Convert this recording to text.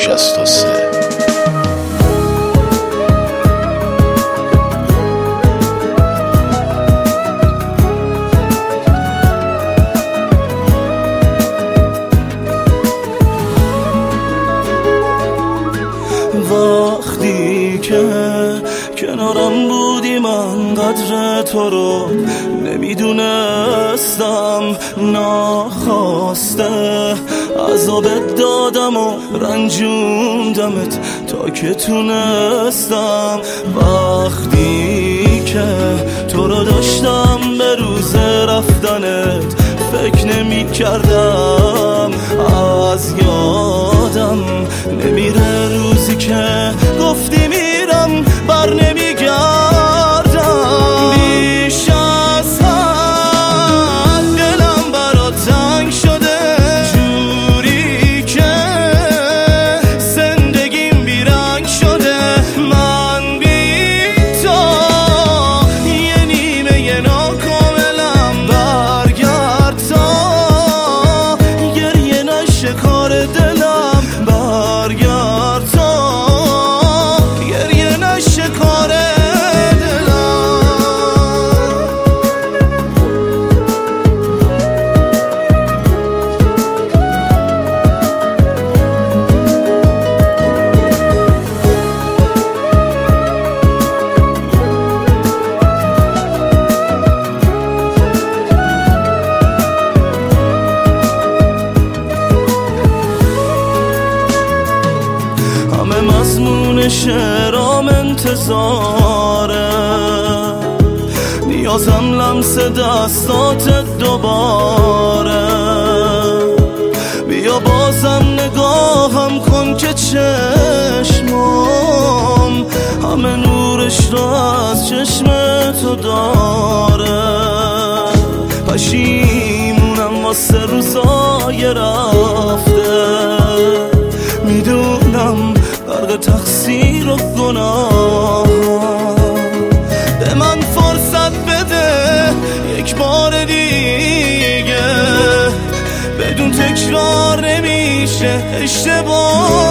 63. وقتی که کنارم بودی من قدر تو رو نمیدونستم، ناخواسته عذابت دادم و رنجوندمت تا که تونستم. وقتی که تو رو داشتم به روز رفتنت فکر نمی کردم، از یادم نمیره روزی که گفتی میرم بر نمیگردم. بیش از حد دلم برات تنگ شده، جوری که زندگیم بیرنگ شده. من بی تو یه نیمه ناکاملم، برگرد تا گریه نشه کار دلم، برگرد تا گریه نشه کار دلم. همه مضمون شعرام انتظاره، نیازم لمس دستات دوباره. بیا بازم نگاهم کن که چشمام همه نورش رو از چشم تو داره. پشیمونم واسه روزای رفته، میدونم غرق تقصیر و گناه. به من فرصت بده یک بار دیگه، بدون تکرار نمیشه اشتباه.